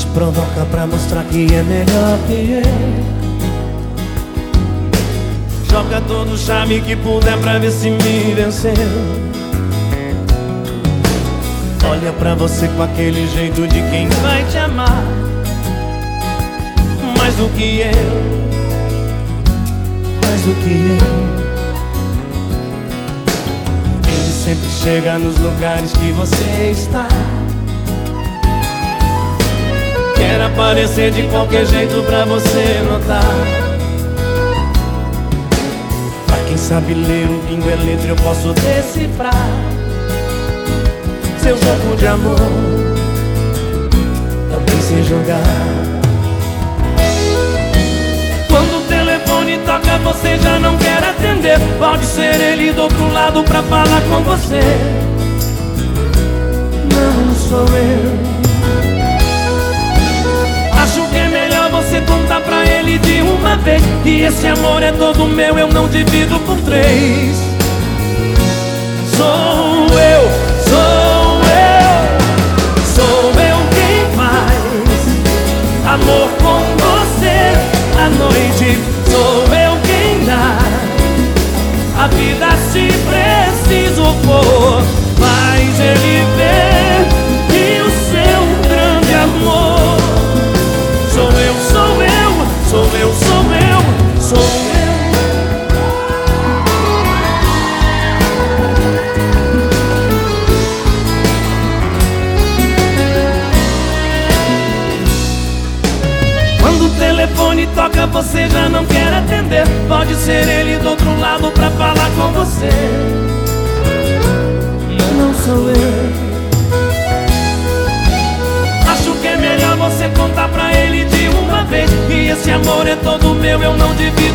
provoca pra mostrar que é melhor que eu. Joga todo o charme que puder pra ver se me venceu. Olha pra você com aquele jeito de quem vai te amar mais do que eu, mais do que eu. Ele sempre chega nos lugares que você está. Quer aparecer de qualquer jeito pra você notar. Pra quem sabe ler um pingo é letra, eu posso decifrar seu jogo de amor, também sei jogar. Quando o telefone toca você já não quer atender. Pode ser ele do outro lado pra falar com você. Não sou eu. Acho que é melhor você contar pra ele de uma vez que esse amor é todo meu, eu não divido por três. Sou eu, sou eu, sou eu quem faz amor com você à noite. Sou eu quem dá a vida se preciso for. Faz ele ver que o seu grande amor sou eu, sou eu, sou eu, sou eu, sou eu. Quando o telefone toca você já não quer atender. Pode ser ele do outro lado pra falar com você. Não sou eu. Acho que é melhor você contar pra ele de uma vez que esse amor é todo meu, eu não divido